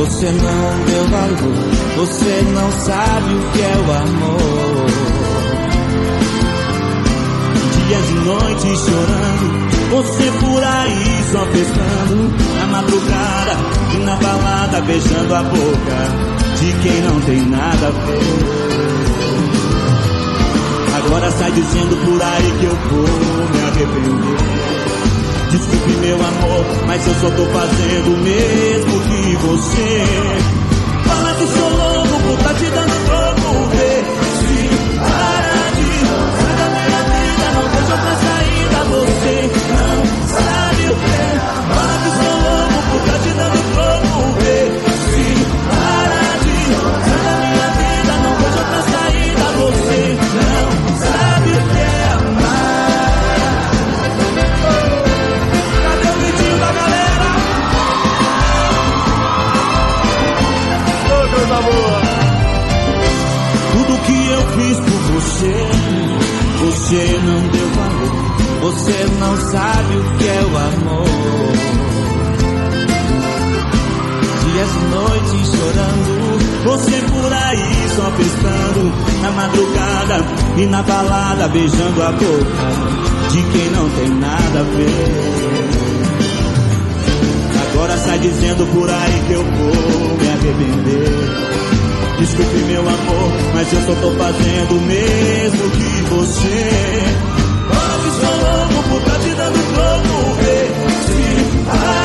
Você não deu valor, você não sabe o que é o amor. Dias e noites chorando, você por aí só festando. Na madrugada e na balada beijando a boca de quem não tem nada a ver. Agora sai dizendo por aí que eu vou me arrepender. Desculpe meu amor, mas eu só tô fazendo o mesmo que você. Fala que sou louco por tá te dando troco. Vê se para de sai da minha vida, não vejo outra saída. Você não sabe o que é. Fala que sou louco por tá te dando troco. Vê se para de sai da minha vida, não vejo outra saída. Você não sabe o que é amar. Tudo que eu fiz por você, você não deu valor. Você não sabe o que é o amor. Dias e noites chorando, você por aí só festando. Na madrugada e na balada beijando a boca de quem não tem nada a ver. Agora sai dizendo por aí que eu vou me arrepender. Desculpe meu amor, mas eu só tô fazendo o mesmo que você. Oh, que sou louco por tá te dando troco. Vê se